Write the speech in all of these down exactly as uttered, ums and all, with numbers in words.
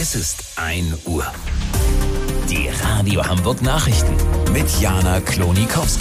Es ist ein Uhr. Die Radio Hamburg Nachrichten mit Jana Klonikowski.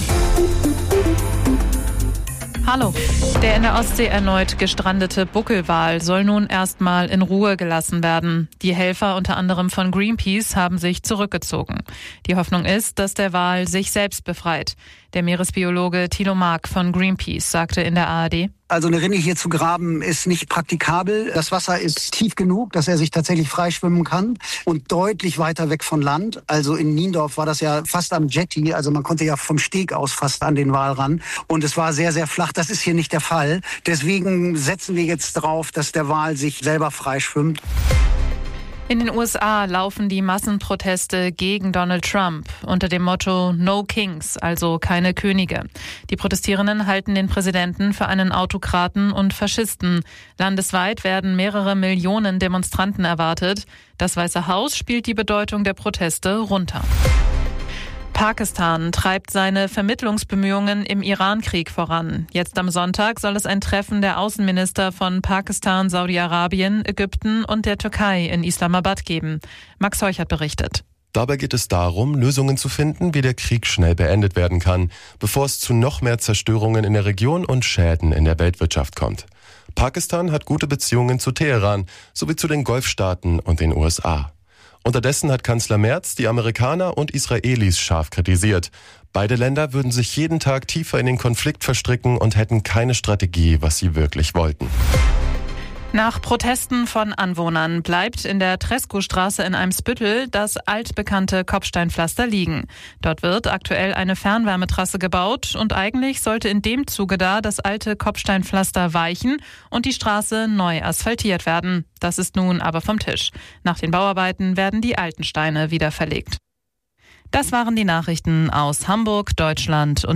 Hallo. Der in der Ostsee erneut gestrandete Buckelwal soll nun erstmal in Ruhe gelassen werden. Die Helfer, unter anderem von Greenpeace, haben sich zurückgezogen. Die Hoffnung ist, dass der Wal sich selbst befreit. Der Meeresbiologe Thilo Mark von Greenpeace sagte in der A R D: Also eine Rinne hier zu graben ist nicht praktikabel. Das Wasser ist tief genug, dass er sich tatsächlich freischwimmen kann und deutlich weiter weg von Land. Also in Niendorf war das ja fast am Jetty, also man konnte ja vom Steg aus fast an den Wal ran. Und es war sehr, sehr flach. Das ist hier nicht der Fall. Deswegen setzen wir jetzt drauf, dass der Wal sich selber freischwimmt. In den U S A laufen die Massenproteste gegen Donald Trump unter dem Motto No Kings, also keine Könige. Die Protestierenden halten den Präsidenten für einen Autokraten und Faschisten. Landesweit werden mehrere Millionen Demonstranten erwartet. Das Weiße Haus spielt die Bedeutung der Proteste runter. Pakistan treibt seine Vermittlungsbemühungen im Iran-Krieg voran. Jetzt am Sonntag soll es ein Treffen der Außenminister von Pakistan, Saudi-Arabien, Ägypten und der Türkei in Islamabad geben. Max Heuchert berichtet. Dabei geht es darum, Lösungen zu finden, wie der Krieg schnell beendet werden kann, bevor es zu noch mehr Zerstörungen in der Region und Schäden in der Weltwirtschaft kommt. Pakistan hat gute Beziehungen zu Teheran sowie zu den Golfstaaten und den U S A. Unterdessen hat Kanzler Merz die Amerikaner und Israelis scharf kritisiert. Beide Länder würden sich jeden Tag tiefer in den Konflikt verstricken und hätten keine Strategie, was sie wirklich wollten. Nach Protesten von Anwohnern bleibt in der Treskostraße in Eimsbüttel das altbekannte Kopfsteinpflaster liegen. Dort wird aktuell eine Fernwärmetrasse gebaut und eigentlich sollte in dem Zuge da das alte Kopfsteinpflaster weichen und die Straße neu asphaltiert werden. Das ist nun aber vom Tisch. Nach den Bauarbeiten werden die alten Steine wieder verlegt. Das waren die Nachrichten aus Hamburg, Deutschland und